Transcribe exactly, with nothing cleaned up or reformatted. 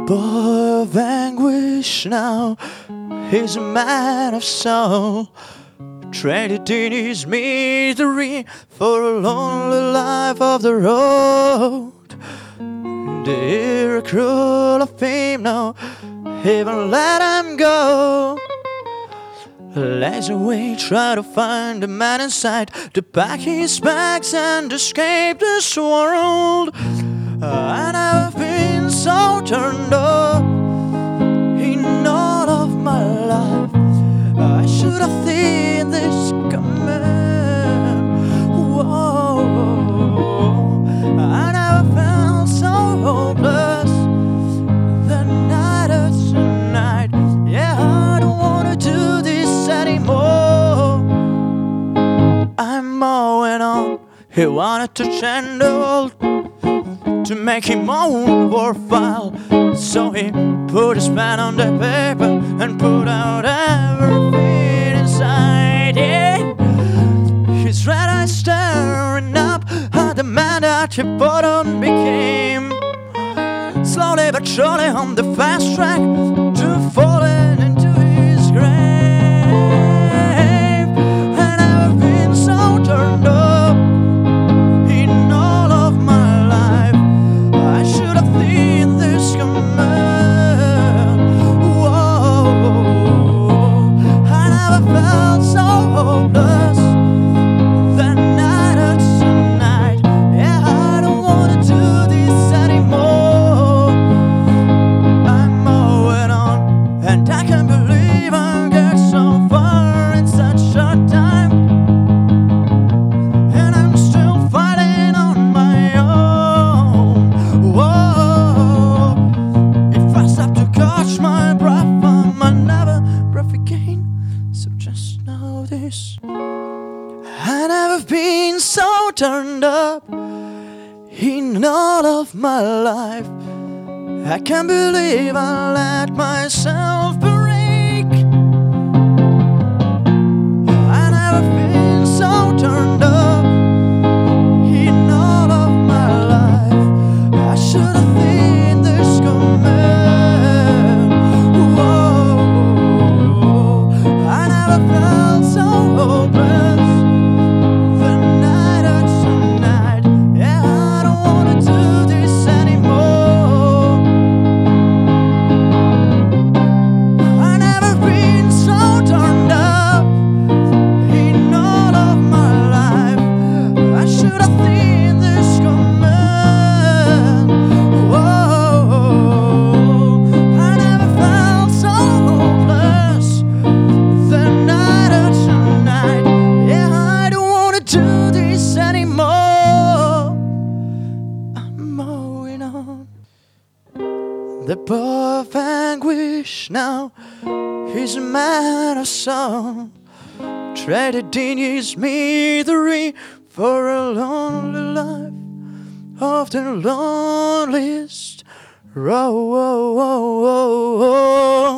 boy of anguish now, he's a man of soul, traded in his misery for a lonely life of the road. The cruel of fame now, heaven let him go. Lazy way, try to find a man inside to pack his bags and escape this world. And I've been so turned up in all of my life. I should have seen this coming. Whoa, I never felt so hopeless the night of tonight. Yeah, I don't wanna do this anymore. I'm moving on. He wanted to change the world to make him more worthwhile, so he put his pen on the paper and put out everything inside. Yeah, his red eyes staring up at the man that he put on became slowly but surely on the fast track to falling into his grave. And I've been so turned up in all of my life. I should have seen this coming. Whoa, I never felt so hopeless the night of tonight. Yeah, I don't wanna do this anymore. I'm moving on, and I can't believe I got so far in such short time. And I'm still fighting on my own. Whoa, if I stop to catch my breath, I might never breath again. So just know this, I never been so turned up in all of my life. I can't believe I let myself break. I never been so turned up in all of my life. I should have seen this coming. Whoa, I never felt so hopeless the night of tonight. Yeah, I don't wanna do this anymore. I never been so turned up in all of my life. I should have seen this coming. Whoa, I never felt so hopeless the night of tonight. Yeah, I don't wanna do this anymore. I'm moving on. The boy of anguish now, he's a man of soul, traded in his misery for a lonely life of the loneliest road.